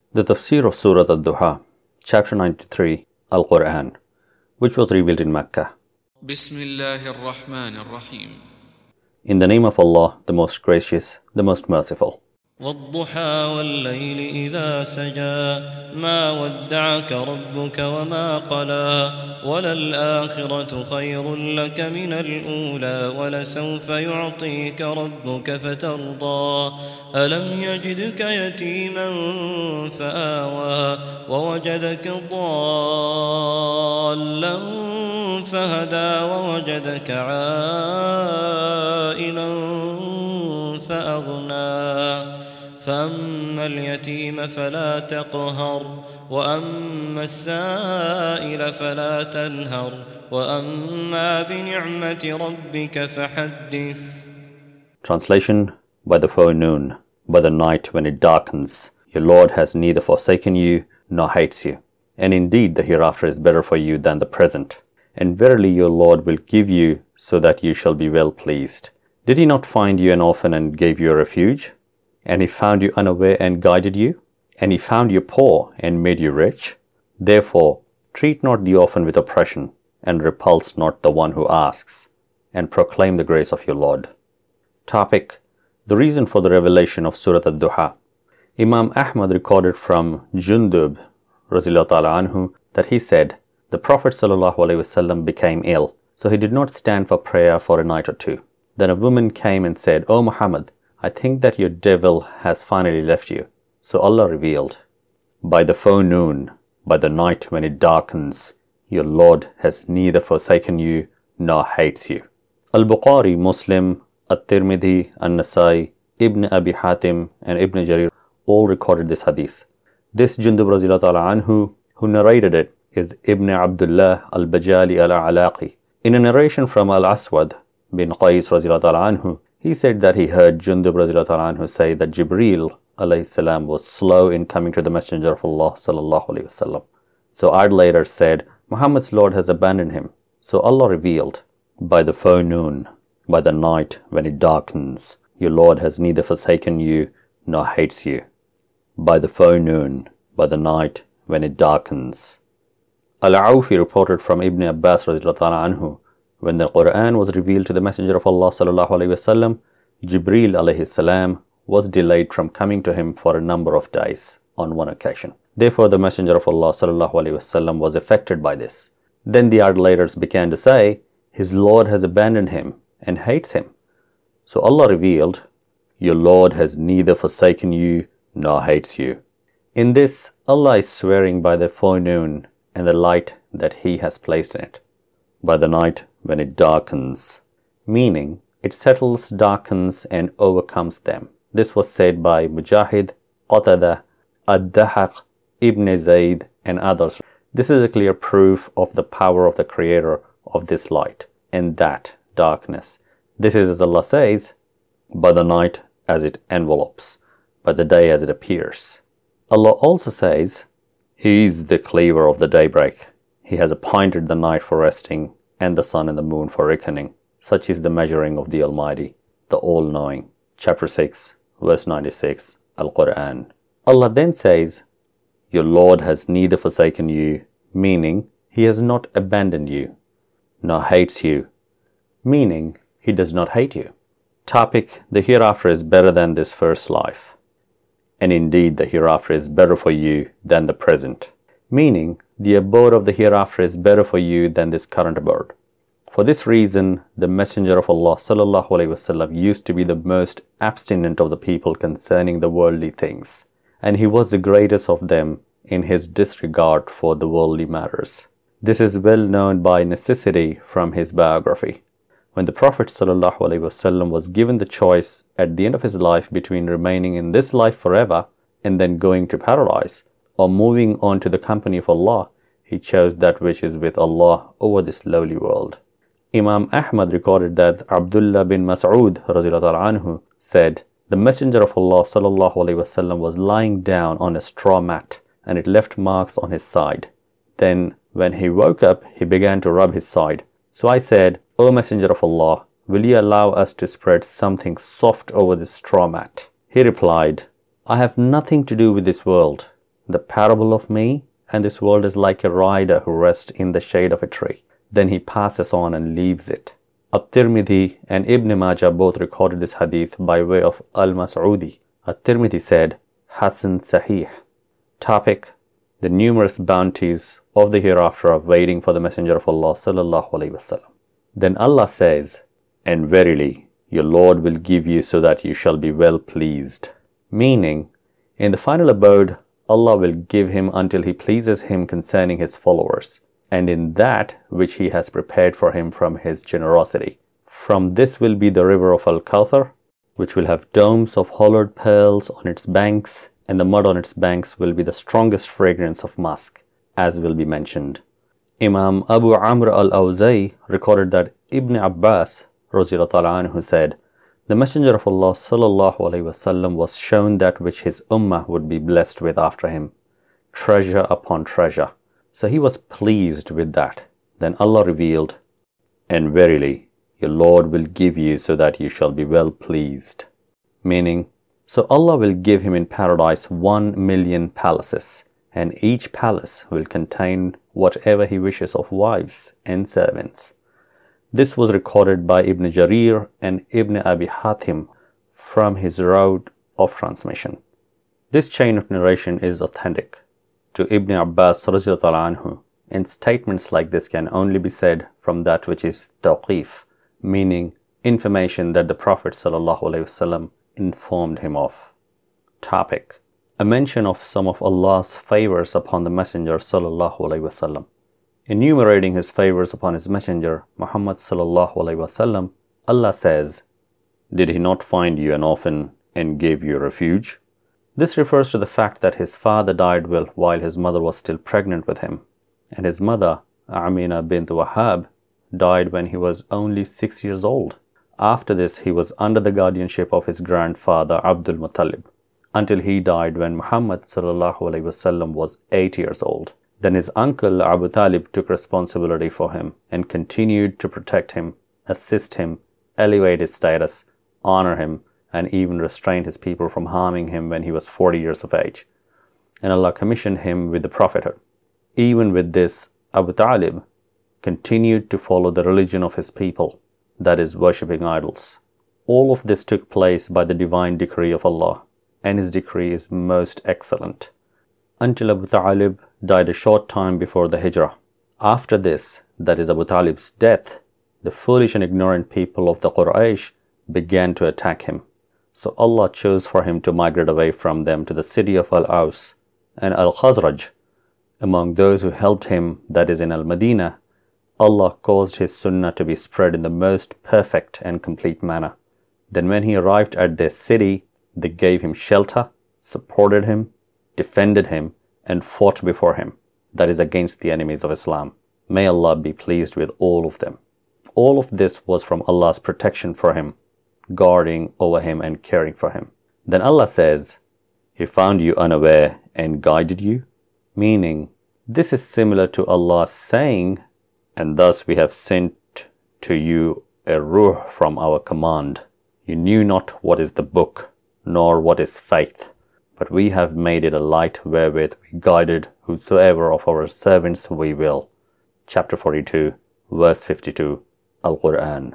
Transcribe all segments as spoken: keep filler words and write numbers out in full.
The Tafsir of Surah Al-Duha, Chapter ninety-three, Al-Quran, which was revealed in Mecca. Bismillahir-Rahmanir-Rahim. In the name of Allah, the most gracious, the most merciful. وَالضُّحَى وَاللَّيْلِ إِذَا سَجَى مَا وَدَّعَكَ رَبُّكَ وَمَا قَلَى وَلَلْآخِرَةُ خَيْرٌ لَكَ مِنَ الْأُولَى وَلَسَوْفَ يُعْطِيكَ رَبُّكَ فَتَرْضَى أَلَمْ يَجِدْكَ يَتِيمًا فَآوَى وَوَجَدَكَ ضَالًّا فَهَدَى وَوَجَدَكَ عَائِلًا فَأَغْنَى فأما اليتيم فلا تقهر وأما السائل فلا تنهر وأما بنعمة ربك فحدث. Translation: By the forenoon, by the night when it darkens, your Lord has neither forsaken you nor hates you. And indeed the hereafter is better for you than the present. And verily your Lord will give you so that you shall be well pleased. Did he not find you an orphan and gave you a refuge? And he found you unaware and guided you? And he found you poor and made you rich? Therefore, treat not the orphan with oppression, and repulse not the one who asks, and proclaim the grace of your Lord. Topic: The reason for the revelation of Surah Al-Duha. Imam Ahmad recorded from Jundub Radhiyallahu Ta'ala Anhu that he said, the Prophet Sallallahu Alaihi Wasallam became ill, so he did not stand for prayer for a night or two. Then a woman came and said, O Muhammad, I think that your devil has finally left you. So Allah revealed, by the forenoon, by the night when it darkens, your Lord has neither forsaken you nor hates you. Al-Bukhari, Muslim, At-Tirmidhi, An-Nasai, Ibn Abi Hatim, and Ibn Jarir all recorded this hadith. This Jundub Radhiyallahu Ta'ala Anhu, who narrated it, is Ibn Abdullah Al-Bajali Al-Alaqi. In a narration from Al-Aswad bin Qais Radhiyallahu Ta'ala Anhu, he said that he heard Jundub Radhiyallahu Ta'ala Anhu say that Jibreel alayhi salam was slow in coming to the Messenger of Allah sallallahu alayhi wasallam. So idolaters said, Muhammad's Lord has abandoned him. So Allah revealed, by the forenoon, by the night when it darkens, your Lord has neither forsaken you nor hates you. By the forenoon, by the night when it darkens. Al-Awfi reported from Ibn Abbas Radhiyallahu Ta'ala Anhu, when the Quran was revealed to the Messenger of Allah sallallahu alaihi wasallam, Jibreel alayhi salam was delayed from coming to him for a number of days on one occasion. Therefore, the Messenger of Allah sallallahu alaihi wasallam was affected by this. Then the idolaters began to say, his Lord has abandoned him and hates him. So Allah revealed, your Lord has neither forsaken you nor hates you. In this, Allah is swearing by the forenoon and the light that He has placed in it, by the night when it darkens, meaning it settles, darkens, and overcomes them. This was said by Mujahid, Qatada, Ad-Dahaq, Ibn Zayd, and others. This is a clear proof of the power of the Creator of this light and that darkness. This is, as Allah says, by the night as it envelopes, by the day as it appears. Allah also says, He is the cleaver of the daybreak. He has appointed the night for resting, and the sun and the moon for reckoning. Such is the measuring of the Almighty, the All-Knowing. Chapter six, verse ninety-six, Al-Quran. Allah then says, your Lord has neither forsaken you, meaning He has not abandoned you, nor hates you, meaning He does not hate you. Topic: The hereafter is better than this first life. And indeed the hereafter is better for you than the present, meaning the abode of the hereafter is better for you than this current abode. For this reason, the Messenger of Allah sallallahu alaihi wasallam used to be the most abstinent of the people concerning the worldly things, and he was the greatest of them in his disregard for the worldly matters. This is well known by necessity from his biography. When the Prophet sallallahu alaihi wasallam was given the choice at the end of his life between remaining in this life forever and then going to paradise, or moving on to the company of Allah, he chose that which is with Allah over this lowly world. Imam Ahmad recorded that Abdullah bin Mas'ud radhiyallahu anhu said, the Messenger of Allah sallallahu alaihi wasallam was lying down on a straw mat, and it left marks on his side. Then, when he woke up, he began to rub his side. So I said, O Messenger of Allah, will you allow us to spread something soft over this straw mat? He replied, I have nothing to do with this world, the parable of me and this world is like a rider who rests in the shade of a tree. Then he passes on and leaves it. At-Tirmidhi and Ibn Majah both recorded this hadith by way of Al-Mas'udi. At-Tirmidhi said, Hasan Sahih. Topic: the numerous bounties of the hereafter are waiting for the Messenger of Allah sallallahu alaihi wasallam. Then Allah says, and verily, your Lord will give you so that you shall be well pleased. Meaning, in the final abode, Allah will give him until he pleases him concerning his followers, and in that which he has prepared for him from his generosity. From this will be the river of Al-Kawthar, which will have domes of hollowed pearls on its banks, and the mud on its banks will be the strongest fragrance of musk, as will be mentioned. Imam Abu Amr al-Awza'i recorded that Ibn Abbas radhiyallahu anhu said, the Messenger of Allah sallallahu alaihi wasallam was shown that which his ummah would be blessed with after him, treasure upon treasure. So he was pleased with that. Then Allah revealed, and verily, your Lord will give you so that you shall be well pleased. Meaning, so Allah will give him in paradise one million palaces, and each palace will contain whatever he wishes of wives and servants. This was recorded by Ibn Jarir and Ibn Abi Hatim from his road of transmission. This chain of narration is authentic to Ibn Abbas radhiyallahu anhu, and statements like this can only be said from that which is tawqif, meaning information that the Prophet sallallahu alaihi wasallam informed him of. Topic: a mention of some of Allah's favors upon the Messenger sallallahu alaihi wasallam. Enumerating his favors upon his messenger Muhammad sallallahu alaihi wasallam, Allah says, did he not find you an orphan and gave you refuge? This refers to the fact that his father died while his mother was still pregnant with him, and his mother, Amina bint Wahab, died when he was only six years old. After this, he was under the guardianship of his grandfather Abdul Muttalib, until he died when Muhammad sallallahu alaihi wasallam was eight years old. Then his uncle Abu Talib took responsibility for him and continued to protect him, assist him, elevate his status, honor him, and even restrain his people from harming him when he was forty years of age. And Allah commissioned him with the prophethood. Even with this, Abu Talib continued to follow the religion of his people, that is, worshipping idols. All of this took place by the divine decree of Allah, and his decree is most excellent, until Abu Talib died a short time before the Hijrah. After this, that is Abu Talib's death, the foolish and ignorant people of the Quraysh began to attack him. So Allah chose for him to migrate away from them to the city of Al-Aus and Al-Khazraj. Among those who helped him, that is in Al-Madinah, Allah caused his sunnah to be spread in the most perfect and complete manner. Then when he arrived at their city, they gave him shelter, supported him, defended him, and fought before him, that is against the enemies of Islam. May Allah be pleased with all of them. All of this was from Allah's protection for him, guarding over him and caring for him. Then Allah says, He found you unaware and guided you, meaning this is similar to Allah saying, and thus we have sent to you a ruh from our command. You knew not what is the book, nor what is faith, but we have made it a light wherewith we guided whosoever of our servants we will. Chapter forty-two, verse fifty-two, Al-Quran.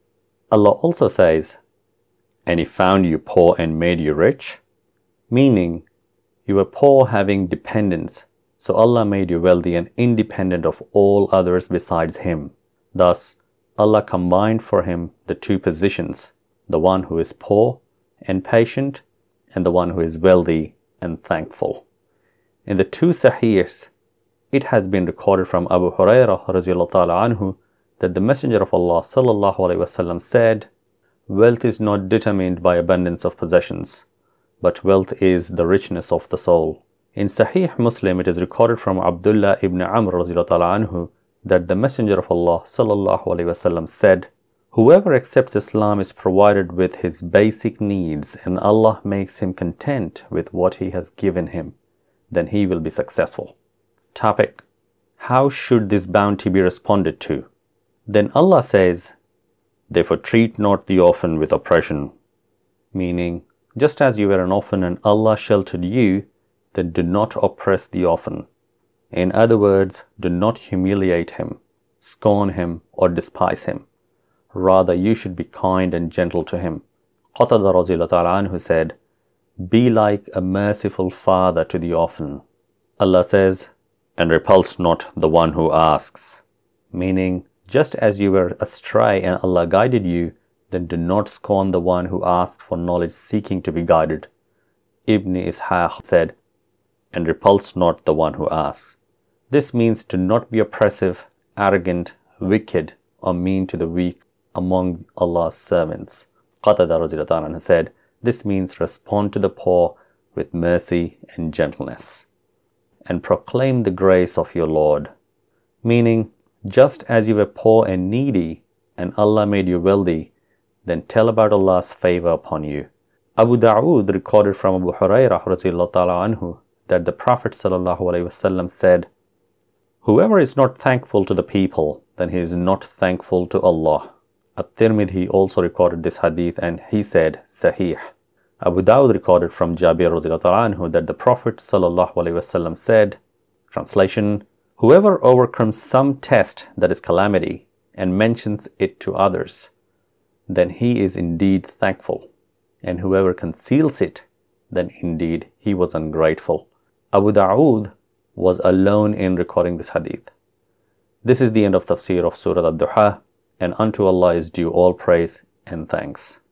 Allah also says, and He found you poor and made you rich, meaning you were poor having dependents, so Allah made you wealthy and independent of all others besides Him. Thus, Allah combined for him the two positions, the one who is poor and patient, and the one who is wealthy and thankful. In the two Sahihs, it has been recorded from Abu Hurairah radhiyallahu ta'ala anhu that the Messenger of Allah sallallahu alaihi wasallam said, wealth is not determined by abundance of possessions, but wealth is the richness of the soul. In Sahih Muslim, it is recorded from Abdullah ibn Amr radhiyallahu ta'ala anhu that the Messenger of Allah sallallahu alaihi wasallam said, whoever accepts Islam is provided with his basic needs and Allah makes him content with what He has given him, then he will be successful. Topic: how should this bounty be responded to? Then Allah says, therefore treat not the orphan with oppression, meaning just as you were an orphan and Allah sheltered you, then do not oppress the orphan. In other words, do not humiliate him, scorn him, or despise him. Rather, you should be kind and gentle to him. Qatada radhiyallahu ta'ala anhu said, be like a merciful father to the orphan. Allah says, and repulse not the one who asks. Meaning, just as you were astray and Allah guided you, then do not scorn the one who asks for knowledge seeking to be guided. Ibn Ishaq said, and repulse not the one who asks. This means to not be oppressive, arrogant, wicked, or mean to the weak among Allah's servants. Qatada radhiyallahu ta'ala anhu said, this means respond to the poor with mercy and gentleness, and proclaim the grace of your Lord. Meaning, just as you were poor and needy, and Allah made you wealthy, then tell about Allah's favor upon you. Abu Dawood recorded from Abu Hurairah radhiyallahu ta'ala anhu that the Prophet sallallahu alaihi wasallam said, whoever is not thankful to the people, then he is not thankful to Allah. At-Tirmidhi also recorded this hadith and he said, Sahih. Abu Dawud recorded from Jabir radhiyallahu ta'ala anhu that the Prophet sallallahu alaihi wasallam said, translation, whoever overcomes some test that is calamity and mentions it to others, then he is indeed thankful. And whoever conceals it, then indeed he was ungrateful. Abu Dawud was alone in recording this hadith. This is the end of tafsir of Surah Ad-Duha, and unto Allah is due all praise and thanks.